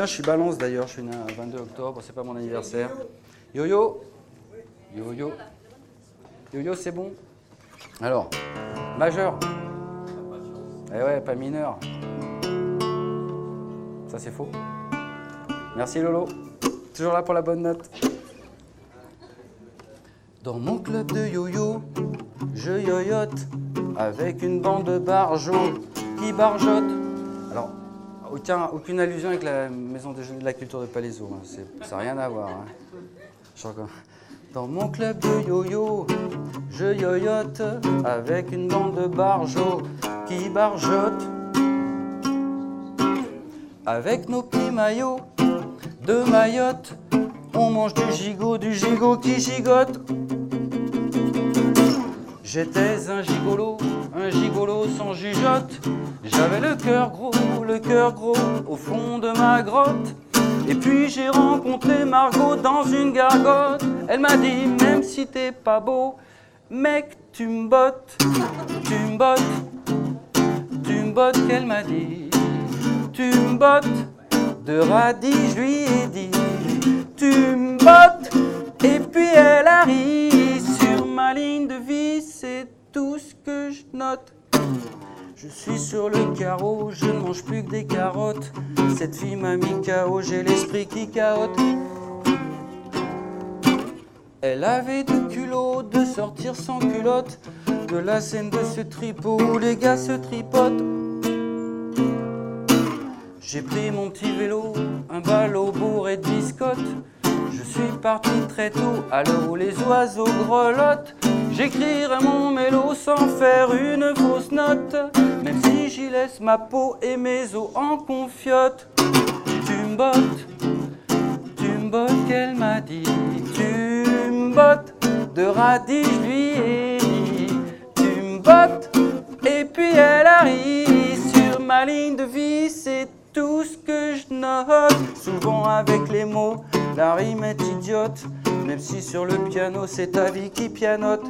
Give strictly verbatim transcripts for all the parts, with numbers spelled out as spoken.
Tiens, je suis balance d'ailleurs, je suis né le vingt-deux octobre, c'est pas mon anniversaire. Yo-yo. Yo-yo. Yo-yo, c'est bon? Alors, majeur. Eh ouais, pas mineur. Ça, c'est faux. Merci Lolo. Toujours là pour la bonne note. Dans mon club de yo-yo, je yoyote avec une bande de barjots qui barjotent. Alors, aucun, aucune allusion avec la maison de la culture de Palaiseau. Hein. Ça n'a rien à voir. Hein. Je Dans mon club de yo-yo, je yoyote avec une bande de barjots qui barjotent. Avec nos petits maillots de Mayotte, on mange du gigot, du gigot qui gigote. J'étais un gigolo, un gigolo sans jugeote. J'avais le cœur gros, le cœur gros au fond de ma grotte. Et puis j'ai rencontré Margot dans une gargote. Elle m'a dit, même si t'es pas beau, mec, tu me bottes, tu me bottes, tu me bottes, qu'elle m'a dit. Tu me bottes, de radis, je lui ai dit. Tu me bottes, et puis elle arrive sur ma ligne de vie, c'est tout ce que je note. Je suis sur le carreau, je ne mange plus que des carottes. Cette fille m'a mis K O, j'ai l'esprit qui cahote. Elle avait du culot de sortir sans culotte de la scène de ce tripot où les gars se tripotent. J'ai pris mon petit vélo, un ballot bourré de biscottes. Je suis parti très tôt, à l'heure où les oiseaux grelottent. J'écrirai mon mélo sans faire une fausse note, même si j'y laisse ma peau et mes os en confiote. Tu me bottes, tu me bottes, qu'elle m'a dit. Tu me bottes, de radis, je lui ai dit. Tu me bottes, et puis elle arrive sur ma ligne de vie, c'est tout ce que je note. Souvent avec les mots, la rime est idiote, même si sur le piano c'est ta vie qui pianote.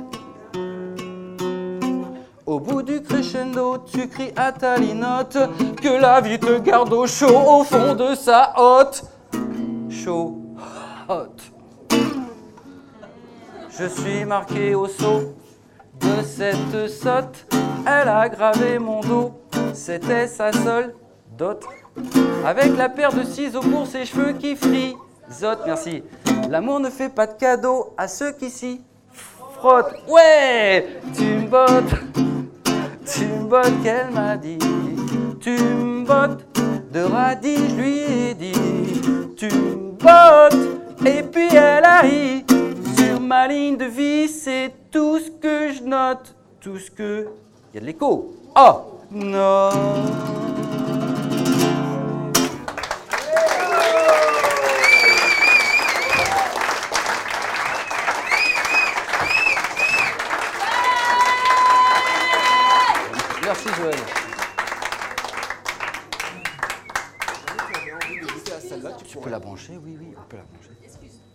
Au bout du crescendo, tu cries à ta linotte que la vie te garde au chaud au fond de sa hotte. Chaud, hot. Je suis marqué au saut de cette sotte. Elle a gravé mon dos, c'était sa seule dot. Avec la paire de ciseaux pour ses cheveux qui frisotent. Merci. L'amour ne fait pas de cadeaux à ceux qui s'y frottent. Ouais, tu me bottes, tu me bottes, qu'elle m'a dit. Tu me bottes, de radis, je lui ai dit. Tu me bottes, et puis elle arrive sur ma ligne de vie, c'est tout ce que je note. Tout ce que... Il y a de l'écho. Oh, non. Merci Joël. Tu peux la brancher, oui, oui, on peut la brancher.